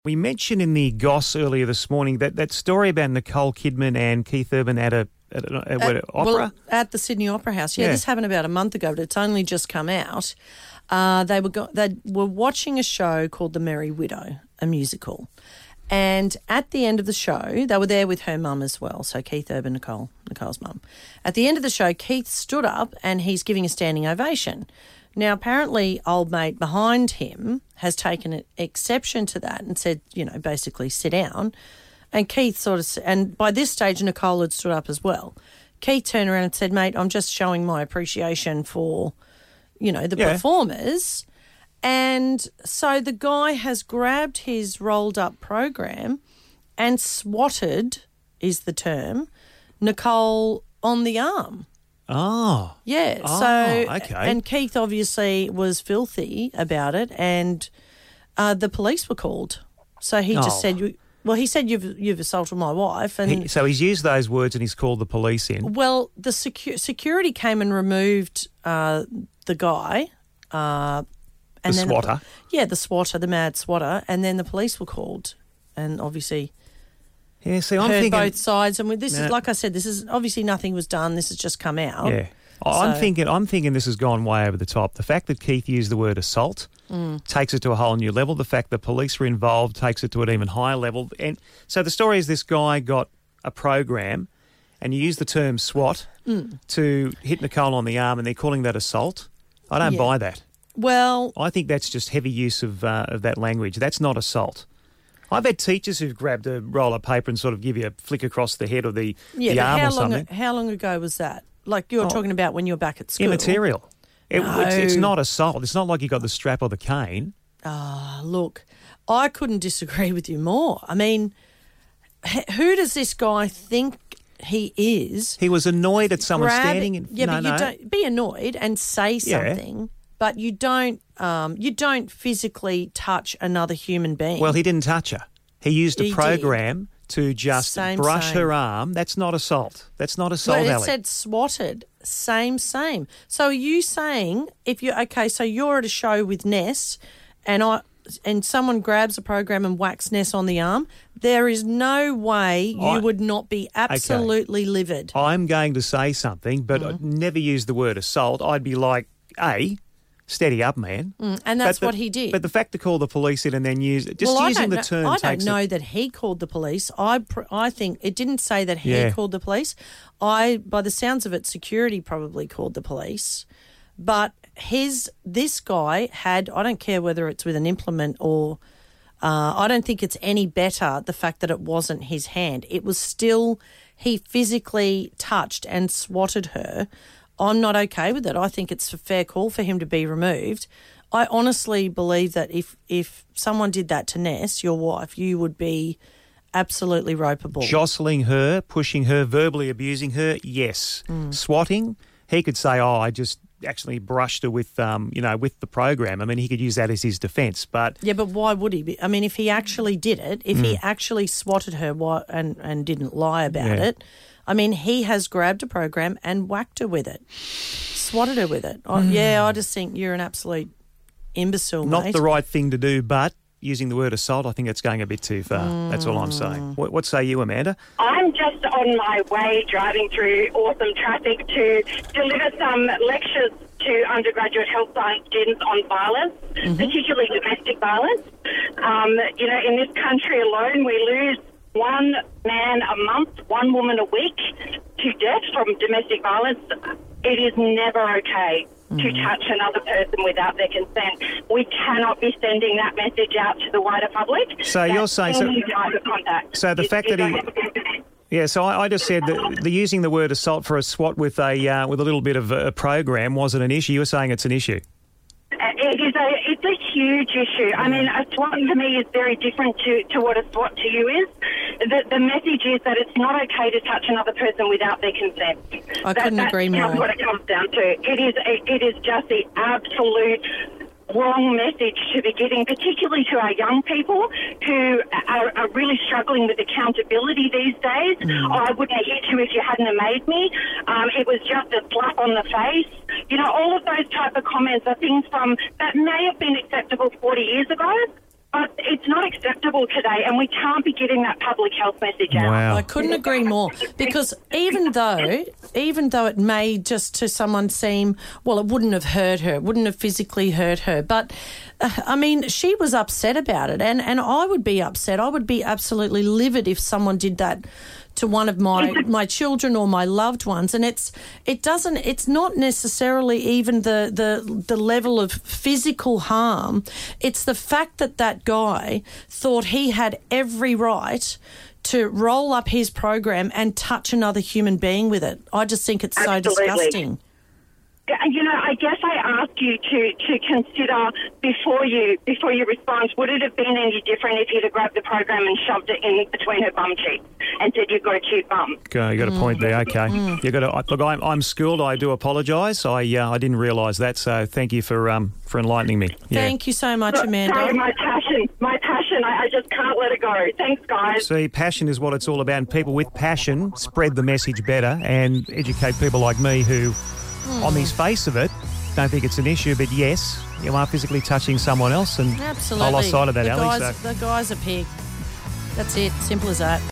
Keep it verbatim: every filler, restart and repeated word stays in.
We mentioned in the Goss earlier this morning that, that story about Nicole Kidman and Keith Urban at a at, a, at, at opera. Well, at the Sydney Opera House. Yeah, Yeah. this happened about a month ago, but it's only just come out. Uh, they were go- they were watching a show called The Merry Widow, a musical. And at the end of the show, they were there with her mum as well, so Keith Urban, Nicole, Nicole's mum. At the end of the show, Keith stood up and he's giving a standing ovation. Now, apparently, old mate behind him has taken an exception to that and said, you know, basically sit down. And Keith sort of, and by this stage, Nicole had stood up as well. Keith turned around and said, mate, I'm just showing my appreciation for, you know, the Yeah. performers. And so the guy has grabbed his rolled up program and swatted, is the term, Nicole on the arm. Oh. Yeah. Oh, so, okay. And Keith obviously was filthy about it, and uh, the police were called. So he Oh. just said, you- well, he said, you've you've assaulted my wife. And He, so he's used those words and he's called the police in. well, the secu- security came and removed uh, the guy. Uh, and The then swatter. yeah, the swatter, the mad swatter. And then the police were called and obviously Yeah, see, I'm heard thinking... both sides. And with this Nah. is, like I said, this is obviously nothing was done. This has just come out. Yeah. I'm So- thinking I'm thinking this has gone way over the top. The fact that Keith used the word assault Mm. takes it to a whole new level. The fact that police were involved takes it to an even higher level. And so the story is this guy got a program and you use the term SWAT Mm. to hit Nicole on the arm and they're calling that assault. I don't Yeah. buy that. Well, I think that's just heavy use of uh, of that language. That's not assault. I've had teachers who've grabbed a roll of paper and sort of give you a flick across the head or the, yeah, the but arm how or long something. how long ago was that? Like you were Oh. talking about when you were back at school. Immaterial. It, it's, it's No. not assault. It's not like you got the strap or the cane. Ah, look, I couldn't disagree with you more. I mean, h- who does this guy think he is? He was annoyed at someone Grab- standing in. Yeah, no, but you no. don't be annoyed and say Yeah. something, but you don't. Um, you don't physically touch another human being. Well, he didn't touch her. He used a He did. program to just Same, brush same. her arm. That's not assault. That's not assault, But it Ali. said swatted. Same, same. So are you saying if you okay? So you're at a show with Ness, and I and someone grabs a program and whacks Ness on the arm. There is no way you I- would not be absolutely livid. I'm going to say something, but I'd Mm-hmm. never use the word assault. I'd be like, A, steady up, man. Mm, and that's But the- what he did. But the fact to call the police in and then use just well, using I don't the know, term I takes don't know it. that he called the police. I pr- I think it didn't say that he Yeah. called the police. I, by the sounds of it, security probably called the police. But his this guy had, I don't care whether it's with an implement or, uh, I don't think it's any better the fact that it wasn't his hand. It was still, he physically touched and swatted her. I'm not okay with it. I think it's a fair call for him to be removed. I honestly believe that if if someone did that to Ness, your wife, you would be absolutely ropeable. Jostling her, pushing her, verbally abusing her, yes. Mm. Swatting, he could say, oh, I just actually brushed her with, um, you know, with the program. I mean, he could use that as his defence, but... Yeah, but why would he be? I mean, if he actually did it, if he actually swatted her why, and, and didn't lie about Mm. Yeah. it, I mean, he has grabbed a program and whacked her with it, swatted her with it. I, yeah, I just think you're an absolute imbecile, Not mate. the right thing to do, but using the word assault, I think it's going a bit too far. That's all I'm saying. What, what say you, Amanda? I'm just on my way driving through awesome traffic to deliver some lectures to undergraduate health science students on violence, particularly domestic violence. Um, you know, in this country alone, we lose one man a month, one woman a week to death from domestic violence. It is never okay to touch another person without their consent. We cannot be sending that message out to the wider public. So you're saying- so- any type of contact so the is- fact is that he- unacceptable. Yeah, so I, I just said that the using the word assault for a SWAT with a uh, with a little bit of a, a program wasn't an issue. You were saying it's an issue. It is a it's a huge issue. I mean, a SWAT to me is very different to, to what a SWAT to you is. The, the message is that it's not okay to touch another person without their consent. I That- couldn't that's agree more. That's what it comes down to. It is a, it is just the absolute wrong message to be giving, particularly to our young people who are, are really struggling with accountability these days. Mm. Oh, I wouldn't have hit you if you hadn't have made me. Um, it was just a slap on the face. You know, all of those type of comments are things from that may have been acceptable forty years ago, But it's not acceptable today, and we can't be getting that public health message out. Wow. I couldn't agree more, because even though, even though it may just to someone seem, well, it wouldn't have hurt her, it wouldn't have physically hurt her, but uh, I mean, she was upset about it, and, and I would be upset. I would be absolutely livid if someone did that to one of my my children or my loved ones. And it's it doesn't it's not necessarily even the the the level of physical harm. It's the fact that that guy thought he had every right to roll up his program and touch another human being with it. I just think it's so Absolutely. disgusting. You know, I guess I ask you to, to consider before you before you respond, would it have been any different if he'd have grabbed the program and shoved it in between her bum cheeks and said, "You've got a cute bum"? Okay, you got a point there. Okay, Mm. you got to look. I'm, I'm schooled. I do apologise. I uh, I didn't realise that. So thank you for um for enlightening me. Yeah. Thank you so much, Sorry, Amanda. my passion, my passion. I, I just can't let it go. Thanks, guys. See, passion is what it's all about. And people with passion spread the message better and educate people like me who, on the face of it, don't think it's an issue. But yes, you are physically touching someone else, and Absolutely. I lost sight of that, the Ali. Guy's, So. The guy's a pig. That's it. Simple as that.